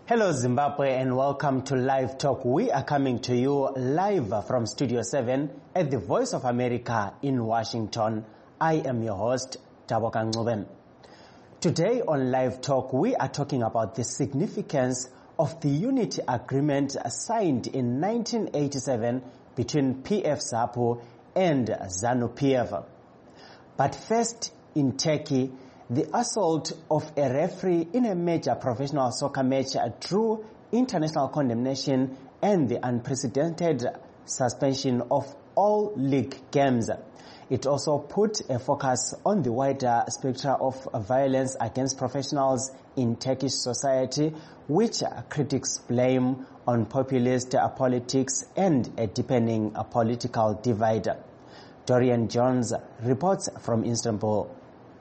Hello Zimbabwe and welcome to Live Talk. We are coming to you live from Studio 7 at the Voice of America in Washington. I am your host, Taboka Ngcuben. Today on Live Talk, we are talking about the significance of the unity agreement signed in 1987 between PF ZAPU and ZANU-PF. But first, in Turkey, the assault of a referee in a major professional soccer match drew international condemnation and the unprecedented suspension of all league games. It also put a focus on the wider spectrum of violence against professionals in Turkish society, which critics blame on populist politics and a deepening political divide. Dorian Jones reports from Istanbul.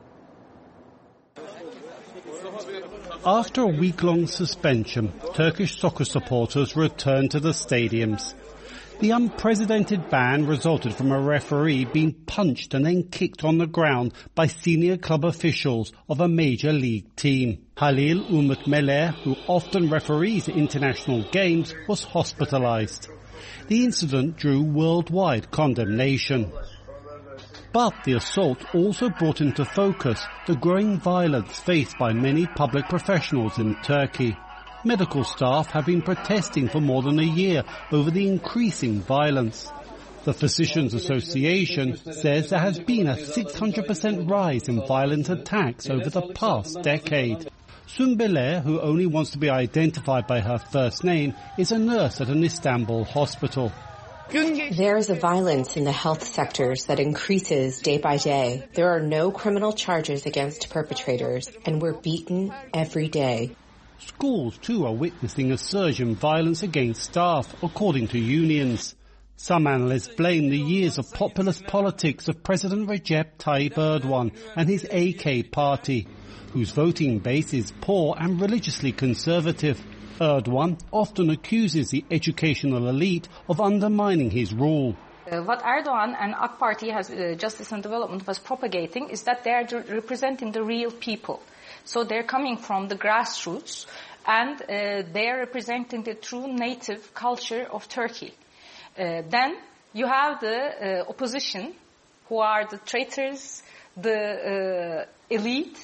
After a week-long suspension, Turkish soccer supporters returned to the stadiums. The unprecedented ban resulted from a referee being punched and then kicked on the ground by senior club officials of a major league team. Halil Umut Meler, who often referees international games, was hospitalized. The incident drew worldwide condemnation. But the assault also brought into focus the growing violence faced by many public professionals in Turkey. Medical staff have been protesting for more than a year over the increasing violence. The Physicians Association says there has been a 600% rise in violent attacks over the past decade. Sumbele, who only wants to be identified by her first name, is a nurse at an Istanbul hospital. There is a violence in the health sectors that increases day by day. There are no criminal charges against perpetrators, and we're beaten every day. Schools, too, are witnessing a surge in violence against staff, according to unions. Some analysts blame the years of populist politics of President Recep Tayyip Erdogan and his AK party, whose voting base is poor and religiously conservative. Erdogan often accuses the educational elite of undermining his rule. What Erdogan and AK Party, Justice and Development, was propagating is that they are representing the real people. So they're coming from the grassroots and they are representing the true native culture of Turkey. Then you have the opposition, who are the traitors, the elite,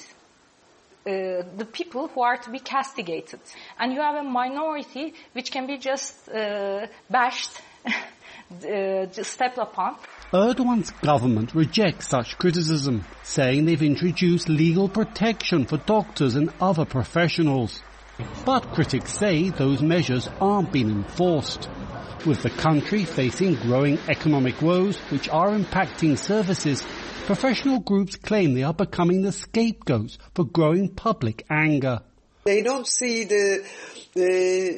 the people who are to be castigated. And you have a minority which can be just bashed, just stepped upon. Erdogan's government rejects such criticism, saying they've introduced legal protection for doctors and other professionals. But critics say those measures aren't being enforced. With the country facing growing economic woes which are impacting services, professional groups claim they are becoming the scapegoats for growing public anger. They don't see the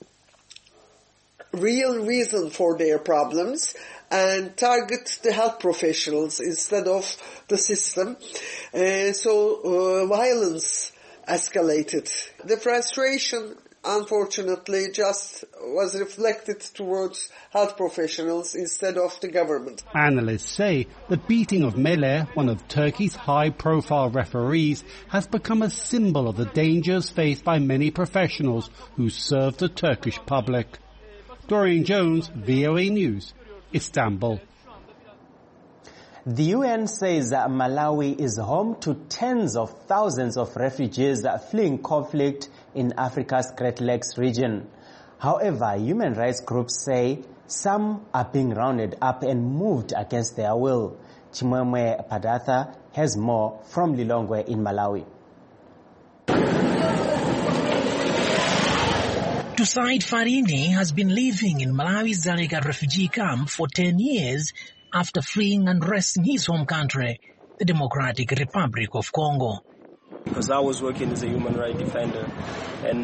real reason for their problems and target the health professionals instead of the system. So violence escalated. The frustration, unfortunately, just was reflected towards health professionals instead of the government. Analysts say the beating of Meler, one of Turkey's high-profile referees, has become a symbol of the dangers faced by many professionals who serve the Turkish public. Dorian Jones, VOA News, Istanbul. The UN says that Malawi is home to tens of thousands of refugees fleeing conflict in Africa's Great Lakes region. However, human rights groups say some are being rounded up and moved against their will. Chimwemwe Padatha has more from Lilongwe in Malawi. Tusaid Farini has been living in Malawi's Zarega refugee camp for 10 years after fleeing unrest in his home country, the Democratic Republic of Congo. Because I was working as a human rights defender. And,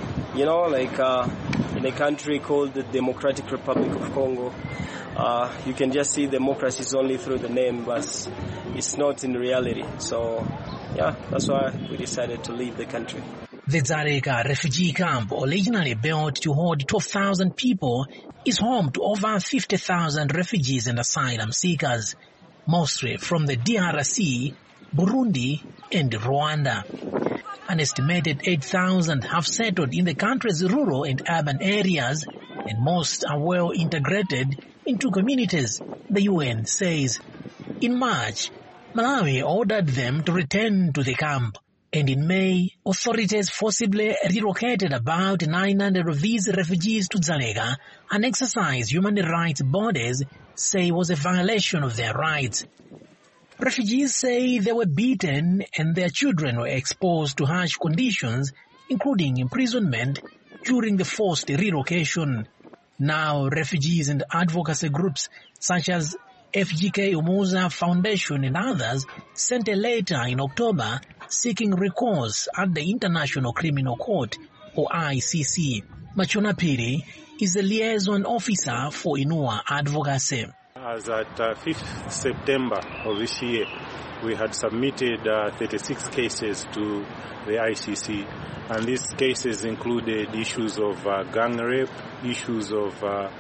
in a country called the Democratic Republic of Congo, you can just see democracy is only through the name, but it's not in reality. So, that's why we decided to leave the country. The Zarega refugee camp, originally built to hold 12,000 people, is home to over 50,000 refugees and asylum seekers, mostly from the DRC, Burundi, and Rwanda. An estimated 8,000 have settled in the country's rural and urban areas, and most are well integrated into communities, the UN says. In March, Malawi ordered them to return to the camp. And in May, authorities forcibly relocated about 900 of these refugees to Dzaleka, an exercise human rights bodies say was a violation of their rights. Refugees say they were beaten and their children were exposed to harsh conditions, including imprisonment, during the forced relocation. Now, refugees and advocacy groups such as FGK Umuza Foundation and others sent a letter in October seeking recourse at the International Criminal Court, or ICC. Machona Piri is the liaison officer for Inua Advocacy. As at 5th September of this year, we had submitted 36 cases to the ICC, and these cases included issues of gang rape, issues of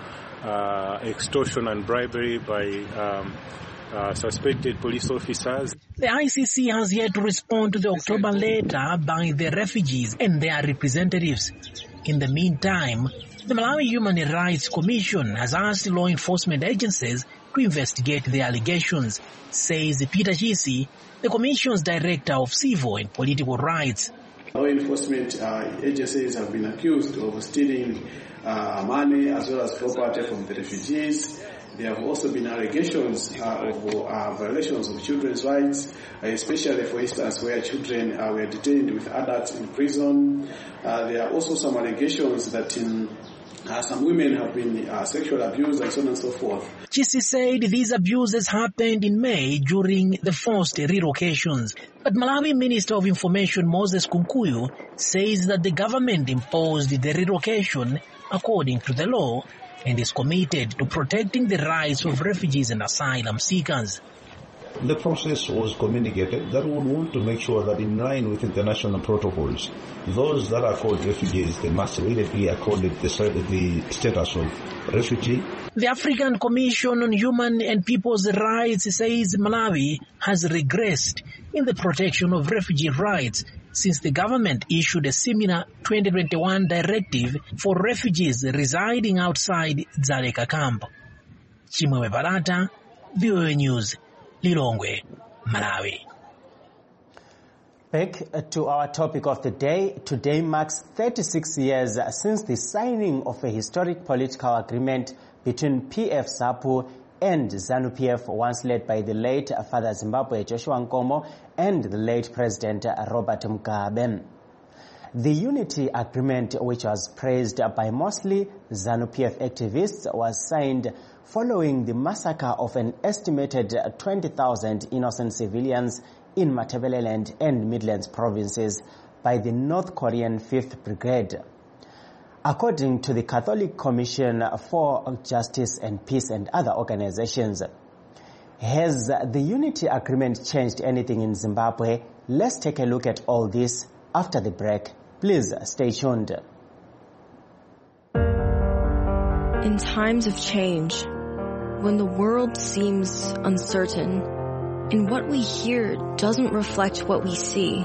extortion and bribery by suspected police officers. The ICC has yet to respond to the October letter by the refugees and their representatives. In the meantime, the Malawi Human Rights Commission has asked law enforcement agencies to investigate the allegations, says Peter Chisi, the Commission's Director of Civil and Political Rights. Law enforcement agencies have been accused of stealing money as well as property from the refugees. There have also been allegations of violations of children's rights, especially, for instance, where children were detained with adults in prison. There are also some allegations that some women have been sexually abused and so on and so forth. Chisi said these abuses happened in May during the forced relocations. But Malawi Minister of Information Moses Kunkuyu says that the government imposed the relocation according to the law and is committed to protecting the rights of refugees and asylum seekers. The process was communicated that we want to make sure that in line with international protocols, those that are called refugees, they must really be accorded the status of refugee. The African Commission on Human and People's Rights says Malawi has regressed in the protection of refugee rights since the government issued a similar 2021 directive for refugees residing outside Dzaleka camp. Chimwemwe Barata, VOA News, Lilongwe, Malawi. Back to our topic of the day. Today marks 36 years since the signing of a historic political agreement between PF SAPU and ZANU-PF, once led by the late Father Zimbabwe Joshua Nkomo and the late President Robert Mugabe. The unity agreement, which was praised by mostly ZANU-PF activists, was signed following the massacre of an estimated 20,000 innocent civilians in Matabeleland and Midlands provinces by the North Korean 5th Brigade. According to the Catholic Commission for Justice and Peace and other organizations, has the unity agreement changed anything in Zimbabwe? Let's take a look at all this after the break. Please stay tuned. In times of change, when the world seems uncertain and what we hear doesn't reflect what we see,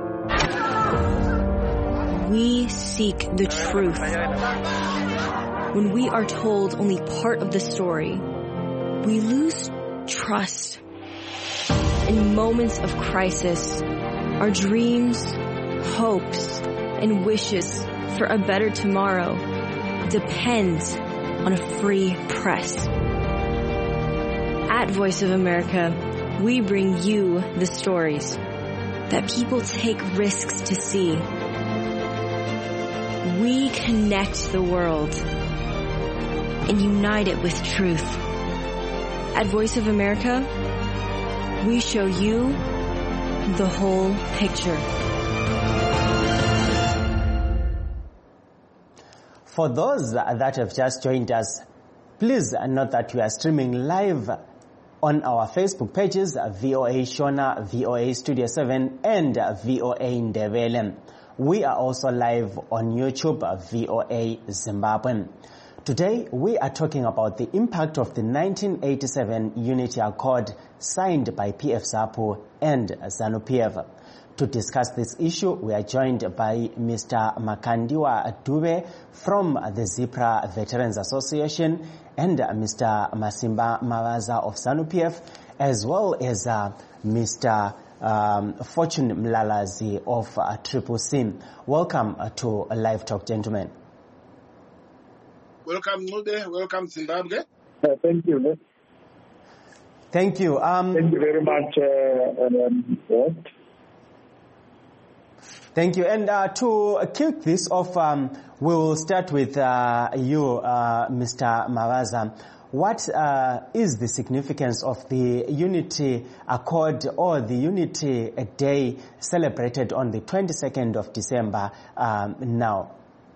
we seek the truth. When we are told only part of the story, we lose trust. In moments of crisis, our dreams, hopes, and wishes for a better tomorrow depend on a free press. At Voice of America, we bring you the stories that people take risks to see. We connect the world and unite it with truth. At Voice of America, we show you the whole picture. For those that have just joined us, please note that we are streaming live on our Facebook pages, VOA Shona, VOA Studio 7, and VOA Ndebele. We are also live on YouTube, VOA Zimbabwe. Today, we are talking about the impact of the 1987 Unity Accord signed by PF SAPU and ZANU-PF. To discuss this issue, we are joined by Mr. Makandiwa Dube from the ZIPRA Veterans Association and Mr. Masimba Mawaza of ZANU-PF, as well as Mr. Fortune Mlalazi of Triple C. Welcome to Live Talk, gentlemen. Welcome, Nude. Welcome, Zimbabwe. Thank you. Thank you. Thank you very much. Thank you. And to kick this off, we will start with you, Mr. Mawaza. What is the significance of the Unity Accord or the Unity Day celebrated on the 22nd of December now?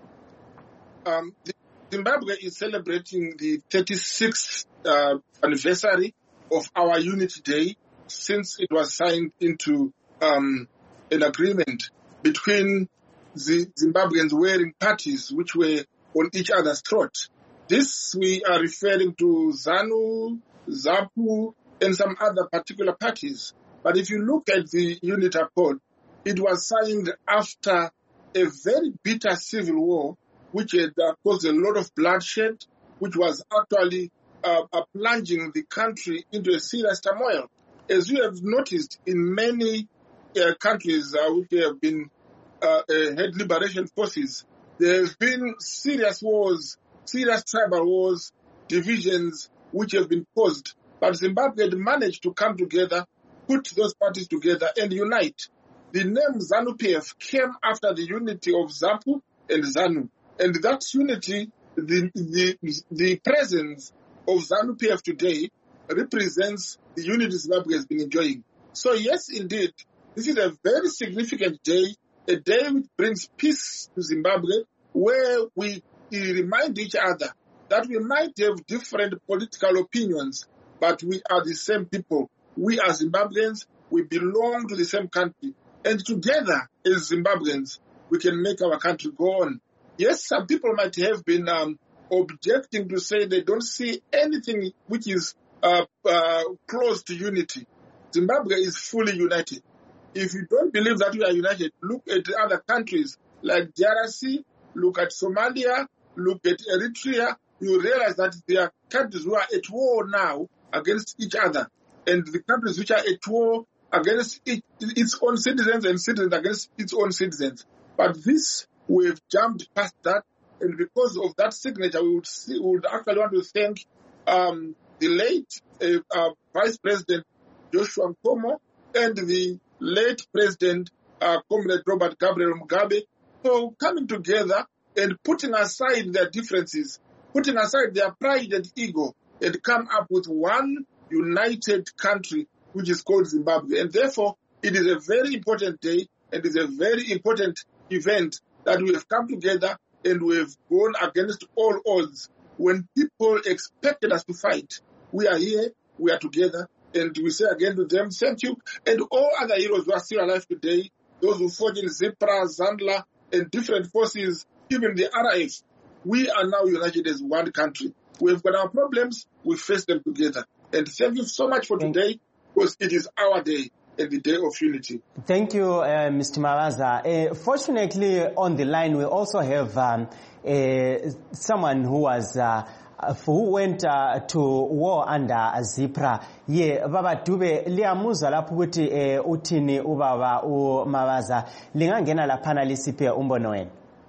Zimbabwe is celebrating the 36th anniversary of our Unity Day since it was signed into an agreement between the Zimbabweans wearing parties which were on each other's throat. This we are referring to ZANU, ZAPU, and some other particular parties. But if you look at the Unity Accord, it was signed after a very bitter civil war, which had caused a lot of bloodshed, which was actually plunging the country into a serious turmoil. As you have noticed in many countries which have been had liberation forces, there have been serious wars, serious tribal wars, divisions which have been caused. But Zimbabwe had managed to come together, put those parties together and unite. The name ZANU-PF came after the unity of ZAPU and ZANU. And that unity, the presence of ZANU-PF today represents the unity Zimbabwe has been enjoying. So yes, indeed, this is a very significant day, a day which brings peace to Zimbabwe, where we remind each other that we might have different political opinions, but we are the same people. We are Zimbabweans, we belong to the same country. And together as Zimbabweans, we can make our country go on. Yes, some people might have been objecting to say they don't see anything which is close to unity. Zimbabwe is fully united. If you don't believe that we are united, look at other countries like DRC, look at Somalia, look at Eritrea. You realize that there are countries who are at war now against each other. And the countries which are at war against its own citizens and citizens against its own citizens. But this, we've jumped past that. And because of that signature, we would actually want to thank the late Vice President Joshua Nkomo and the late President Comrade Robert Gabriel Mugabe for coming together and putting aside their differences, putting aside their pride and ego, and come up with one united country, which is called Zimbabwe. And therefore, it is a very important day, and it is a very important event that we have come together and we have gone against all odds. When people expected us to fight, we are here, we are together, and we say again to them, thank you. And all other heroes who are still alive today, those who fought in ZIPRA, ZANDLA, and different forces, even the RAF, we are now united as one country. We've got our problems, we face them together. And thank you so much for today, because it is our day and the day of unity. Thank you, Mr. Mawaza. Fortunately, on the line, we also have someone who went to war under ZIPRA. Baba Dube, liyamuzwa lapho ukuthi uthini ubaba uMawaza. Lingangena laphana lisiphe umbono wenu.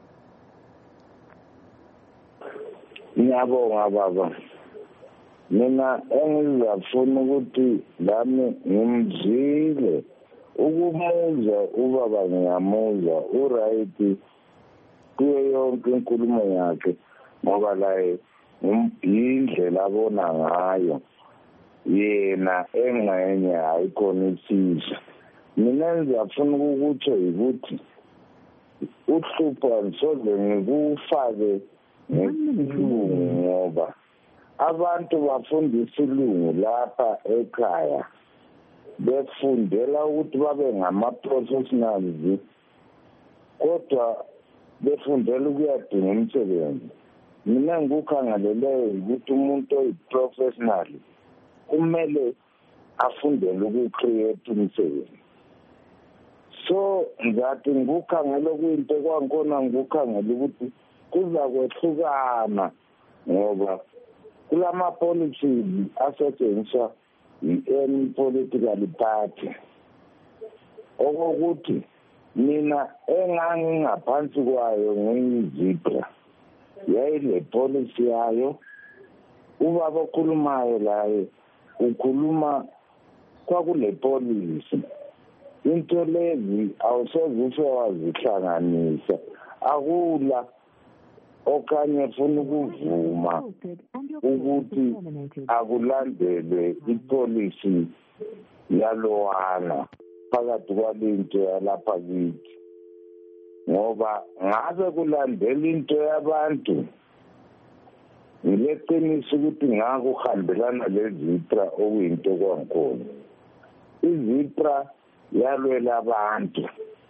Ngiyabonga baba. Mina engizafuna ukuthi lami ngimzile ukumuza ubaba ngiyamuzwa uright kuyo yonke inkulumo yakhe ngoba la indlela abona ngayo yena engxenye ayikhona isizwe. Mina ngiyafuna ukukutsho ukuthi uhlupho ngisoze ngikufake ngesilungu ngoba abantu bafundisa ilungu lapha ekhaya befundela ukuthi babe ngama-professionals kodwa befundela ukuyadinga umsebenzi. Mina ngikukhangeleleyo ukuthi umuntu oyi-professional kumele afundele uku-create umsebenzi. So ngathi ngukhangela kuyinto kwankona ngukhangela ukuthi kuza kwehlukana ngoba kulama policies asetshenziswa i-any political party okokuthi mina engangingaphansi kwayo ngiyizibra yayile policy yayo ubaba okhulumayo laye ukhuluma kwakule policy into lezi awusoze wazihlanganisa akula okanye funa ukuvuma ukuthi akulandelwe ipolicy yalowana phakathi kwalinto yalapha kithi ngoba ngabe kulandela into yabantu ngileqiniso ukuthi ngakuhambelana lezipra okuyinto kwankona izipra yalwela abantu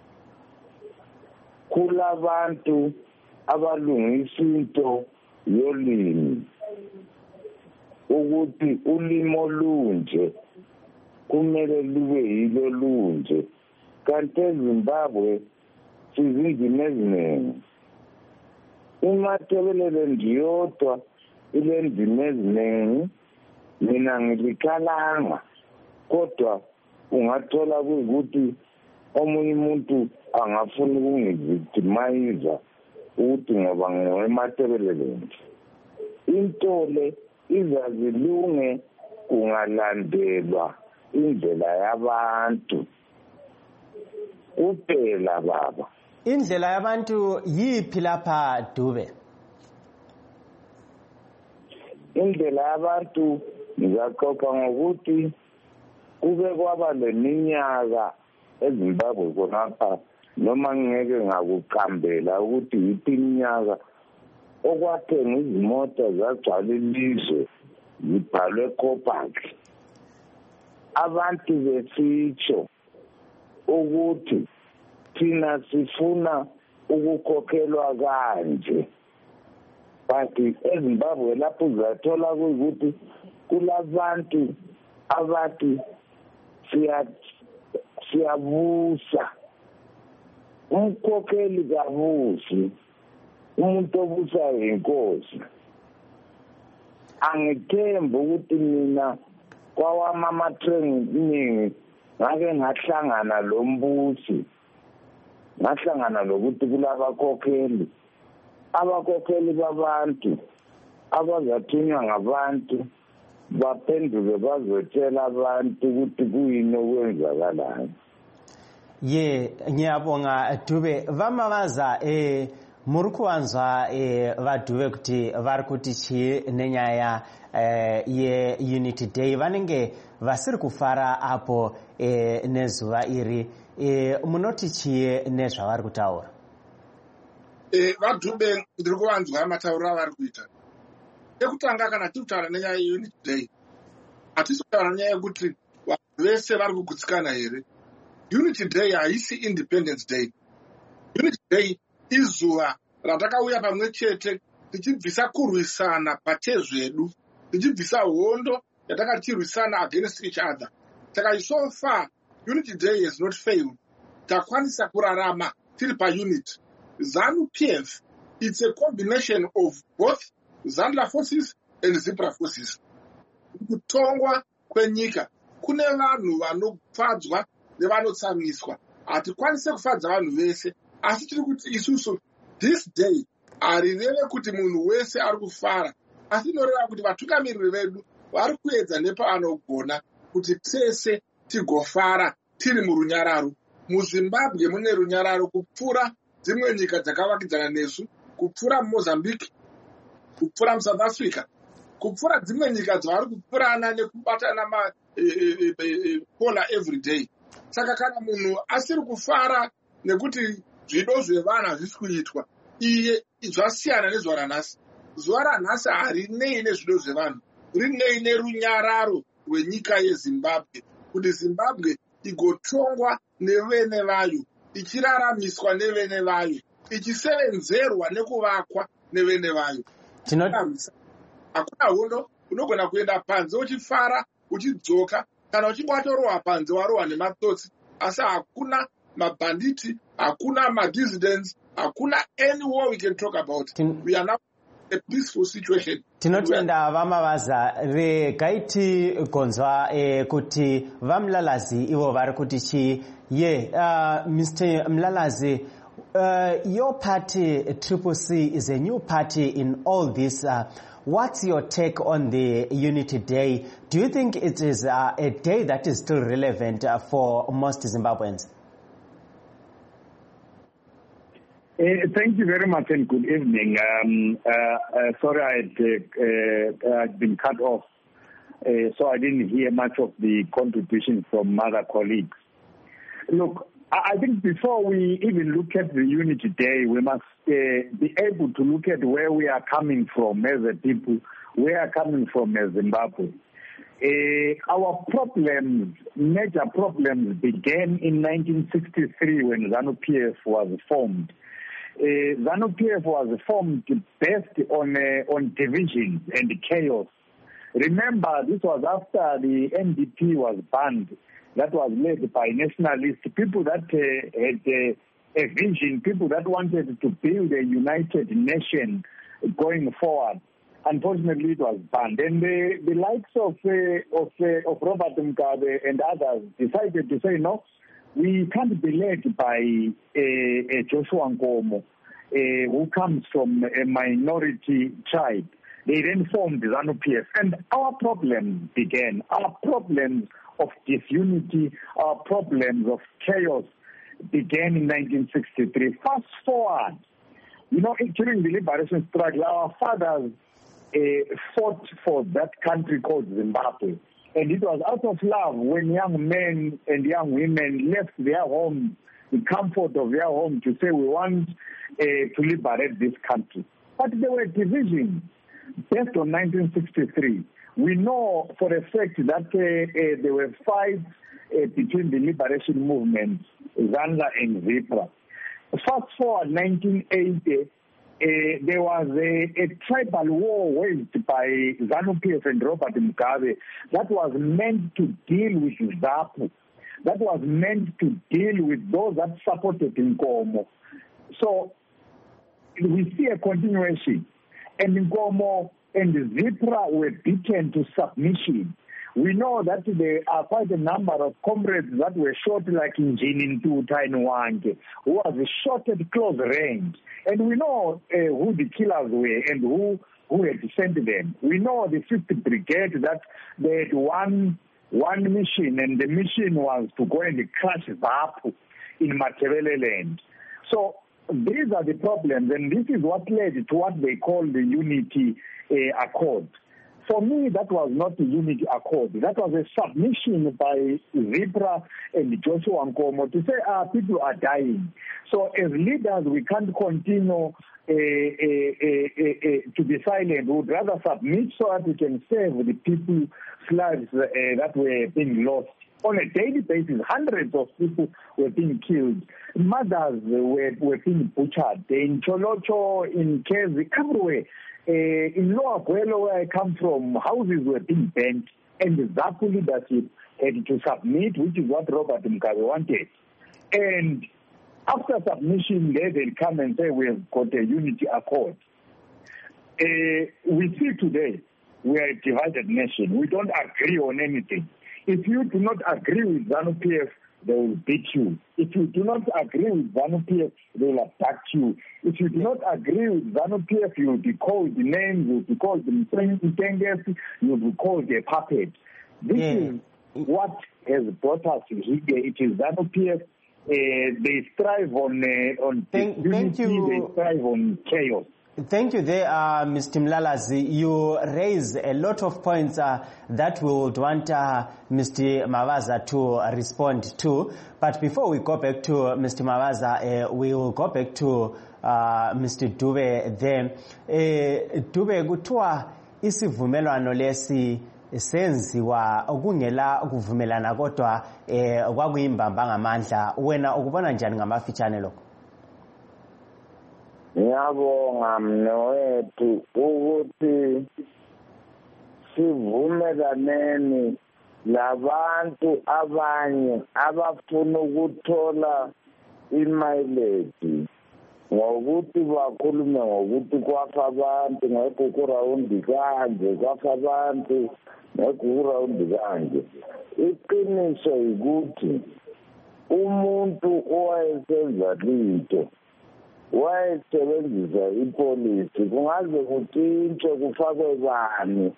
kulabantu abalungisa into yolimi ukuthi ulimo lunje kumele lube yilo lunje kanti eZimbabwe sizindima eziningi umatebelele ndiyodwa ile ndima eziningi mina ngilikalanga kodwa ungathola ukuthi omunye umuntu angafuna ukungivictimize ukuthi ngoba ngiwematebelele into le izazilunge kungalandelwa indlela yabantu kuphela baba. Indlela yabantu yiphi lapha Dube? Indlela yabantu ngizaxoxa ngokuthi kube kwaba leminyaka eZimbabwe konapha noma ngeke ngakuqambela ukuthi yiphi iminyaka okwathenga izimota zagcwala ilizwe zibhalwe Copac abantu besitsho ukuthi thina sifuna ukukhokhelwa kanje but eZimbabwe lapho uzathola ukuthi kulabantu abathi siyabusa umkhokheli kabusi umuntu obusayo inkosi angithemba ukuthi mina kwawama amatraining ngake ngahlangana lombusi ngahlangana lokuthi kulabakhokheli abakhokheli babantu abazathunywa ngabantu baphenduke bazotshela abantu ukuthi kuyini okwenzakalayo. Ngiyabonga Dube vamavaza muri kuwanzwa vaDube kuti vari kuti chii nenyaya ye-Unity Day vanenge vasiri kufara apo nezuva iri munoti chii nezvavari kutaura? VaDube ndiri kuvanzwa matauriro avari kuita. Ekutanga kana tiri kutaura nenyaya ye-Unity Day hatisi kutaura nenyaya yekuti vanhu vese vari kugutsikana here. Unity Day haisi Independence Day. Unity Day izuva ratakauya pamwe chete tichibvisa kurwisana patezvedu tichibvisa hondo yatakati tirwisana against each other. Saka so far Unity Day has not failed. Takwanisa kurarama tiri paunit. ZANU-PF, it's a combination of both Zandla forces and Zipra forces. Kutongwa kwenyika kune vanhu vanofadzwa nevanotsamiswa. Hatikwanise kufadza vanhu vese asi tiri kuti isusu this day harireve kuti munhu wese ari kufara asi inoreva kuti vatungamiriri vedu vari kuedza nepavanogona kuti tese tigofara tiri murunyararo. MuZimbabwe mune runyararo kupfuura dzimwe nyika dzakavakidzana nesu, kupfuura Mozambique, kupfuura muSouth Africa, kupfuura dzimwe nyika dzavari kupfurana nekubatana pola every day. Saka kana munhu asiri kufara nekuti zvido zvevana hazvisi kuitwa, iye zvasiyana nezuva ranhasi. Zuva ranhasi harinei nezvido zvevanhu, rinei nerunyararo rwenyika yeZimbabwe, kuti Zimbabwe igotongwa nevene vayo, ichiraramiswa nevene vayo, ichisevenzerwa nekuvakwa nevene vayo. Hakuna hondo unogona kuenda panze uchifara uchidzoka kana uchinge watorohwa panze warohwa nematsotsi, asi hakuna mabanditi, hakuna ma-dissidents, hakuna any war we can talk about. We are now in a peaceful situation. Tinotenda vamavaza regaiti gonzwa kuti vamlalazi ivo vari kuti chi Mr. Mlalazi, your party Triple C is a new party in all this. What's your take on the Unity Day? Do you think it is a day that is still relevant for most Zimbabweans? Thank you very much and good evening. Sorry I had been cut off, so I didn't hear much of the contribution from other colleagues. Look, I think before we even look at the Unity Day, we must be able to look at where we are coming from as a people, where we are coming from as Zimbabwe. Our problems, major problems, began in 1963 when ZANU-PF was formed. ZANU-PF was formed based on divisions and chaos. Remember, this was after the NDP was banned. That was led by nationalists, people that had a vision, people that wanted to build a united nation going forward. Unfortunately, it was banned. And the likes of Robert Mugabe and others decided to say, no, we can't be led by Joshua Nkomo, who comes from a minority tribe. They then formed ZANU-PF. And our problems began. Our problems of disunity, our problems of chaos began in 1963. Fast forward, during the liberation struggle, our fathers fought for that country called Zimbabwe. And it was out of love when young men and young women left their homes, the comfort of their home, to say we want to liberate this country. But there were divisions based on 1963. We know for a fact that there were fights between the liberation movements, ZANLA and ZIPRA. Fast forward 1980, there was a tribal war waged by ZANU-PF and Robert Mugabe that was meant to deal with ZAPU, that was meant to deal with those that supported Nkomo. So we see a continuation, and Nkomo and ZIPRA were beaten to submission. We know that there are quite a number of comrades that were shot, like Njini Ntuta Nwange, who was shot at close range. And we know who the killers were and who had sent them. We know the 5th Brigade that they had one mission, and the mission was to go and crush ZAPU in Matabele land. So these are the problems, and this is what led to what they call the Unity Accord. For me, that was not a Unity Accord. That was a submission by ZIPRA and Joshua Nkomo to say, people are dying. So as leaders, we can't continue to be silent. We would rather submit so that we can save the people's lives that were being lost. On a daily basis, hundreds of people were being killed. Mothers were being butchered. In Cholocho, in Kezi, everywhere. In Lower Guelo, where I come from, houses were being burnt, and the ZAPU leadership had to submit, which is what Robert Mugabe wanted. And after submission, they'll come and say, we have got a Unity Accord. We see today, we are a divided nation. We don't agree on anything. If you do not agree with ZANU-PF, they will beat you. If you do not agree with ZANU-PF, they will attack you. If you do not agree with ZANU-PF, you will be called names, you will be called Mtenges, you will be called a puppet. This is what has brought us here. It is ZANU-PF. They strive on unity, they strive on chaos. Thank you there, Mr. Mlalazi. You raise a lot of points that we would want Mr. Mavaza to respond to. But before we go back to Mr. Mavaza, we will go back to Mr. Dube there. Dube, kuthiwa isivumelwano lesi senziwa okungela ukuvumelana kodwa kwakuyimbamba ngamandla. Wena ukubona njani ngamafitshane lokho? Ngiyabonga mnewethu ukuthi sivumelaneni labantu abanye abafuna ukuthola imileage ngokuthi bakhulume ngokuthi kwafa abantu ngekho kurawundi kanje kwafa abantu ngekho kurawundi kanje. Iqiniso ukuthi umuntu owayesenza litho wayesebenzisa ipolisi kungaze kutshintshwe kufakwe bani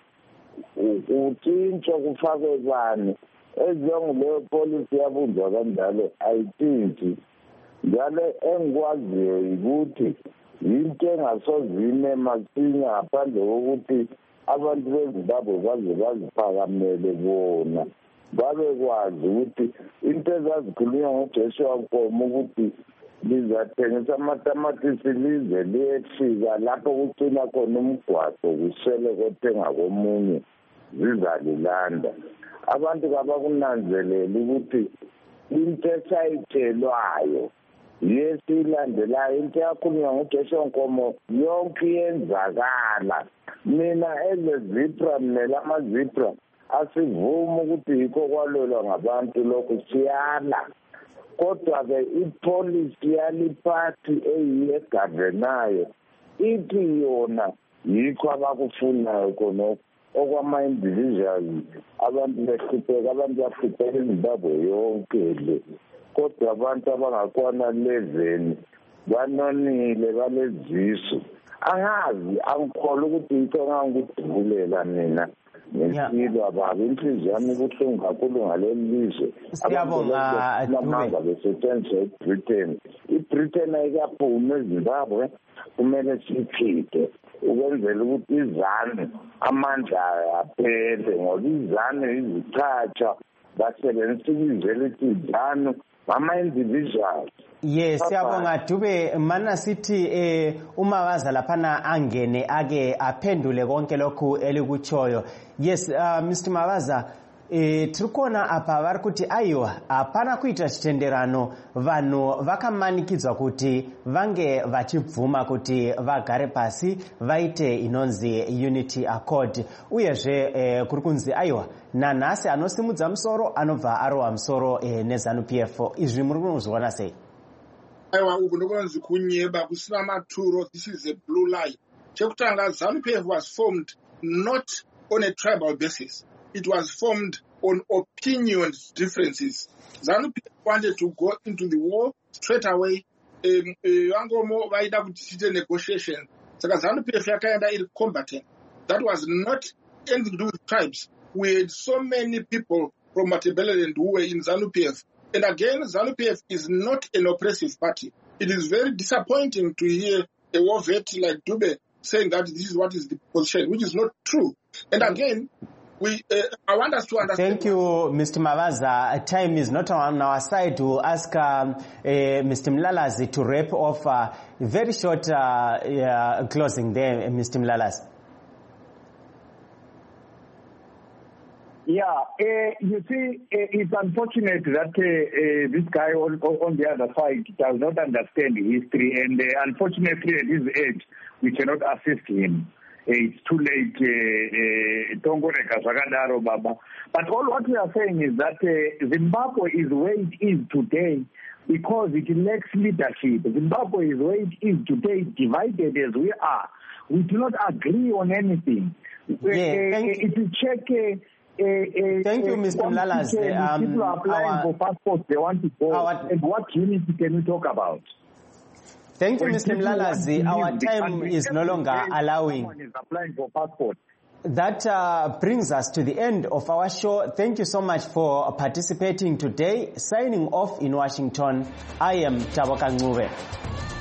ezenguleyo polisi yabunjwa kanjalo ayitshintshi. Njalo engikwaziyo ukuthi yinto engasozime masinya ngaphandle kokuthi abantu beZimbabwe baze baziphakamele bona babekwazi ukuthi into ezazikhulunywa nguJoshua Nkomo ukuthi lizathengisa amatamatisi lize liyefika lapho kucina khona umgwaqo kusele kothenga komunye zizalilanda. Abantu kabakunanzelela ukuthi into esayitshelwayo yesilandelayo into yakhulunywa nguJoshua Nkomo yonke iyenzakala. Mina ezezipra mina amazipra asivuma ukuthi yikho kwalolwa ngabantu lokhu siyala. Kodwa-ke ipolisi yaliphathi eyiyegavenayo ithi yona yikho abakufunayo khonokho okwama-individuals abantu behlupheka abantu bahlupheka eZimbabwe yonke le. Kodwa abantu abangakwana 11 banonile balezisu. Angazi angikholwa ukuthi yikho ngangikudubulela mina ngempilo ababi inhliziyo yami ibuhlungu kakhulu ngaleli lizwe. Siyabonga Dube besetshenziswa eBritain. iBritain ayikaphumi eZimbabwe kumele siyikhiphe ukwenzela ukuthi izanu amandla aphele ngoba izanu izichacha basebenzisa ilizwe elithi izanu ama-individuals. Yes, siyabonga Dube. Mana sithi uMabaza laphana angene ake aphendule konke lokhu elikutshoyo. Yes, Mr. Mabaza, tirikona apa vari kuti aiwa hapana kuita chitenderano, vanhu vakamanikidzwa kuti vange vachibvuma kuti vagare pasi vaite inonzi unity accord, uyezve kuri kunzi aiwa nanhasi anosimudza musoro anobva arova musoro neZANU-PF. Izvi muri kunozviona sei? Aiwa uku ndokunonzi kunyeba kusina maturo. This is a blue lie. Chekutanga, ZANU-PF was formed not on a tribal basis. It was formed on opinion differences. ZANU-PF wanted to go into the war straight away. Wangomo vaida kuti negotiation. Saka ZANU-PF yakaenda iri combatant. That was not anything to do with tribes. We had so many people from Matabeleland who were in ZANU-PF. And again, ZANU-PF is not an oppressive party. It is very disappointing to hear a war vet like Dube saying that this is what is the position, which is not true. And again, I want us to understand. Thank you, Mr. Mabaza. Time is not on our side to ask Mr. Mlalazi to wrap off very short closing there, Mr. Mlalazi. Yeah, you see, it's unfortunate that this guy on the other side does not understand history, and unfortunately at his age, we cannot assist him. It's too late, Tongoreka Sakadaro Baba. But all what we are saying is that Zimbabwe is where it is today because it lacks leadership. Zimbabwe is where it is today, divided as we are. We do not agree on anything. If you check... thank you, Mr. Mlalazi. People are applying for passports, they want to go. And what unity can we talk about? Thank you, Mr. Mlalazi. Our time is no longer allowing. Someone is applying for passport. That brings us to the end of our show. Thank you so much for participating today. Signing off in Washington, I am Taboka Ngube.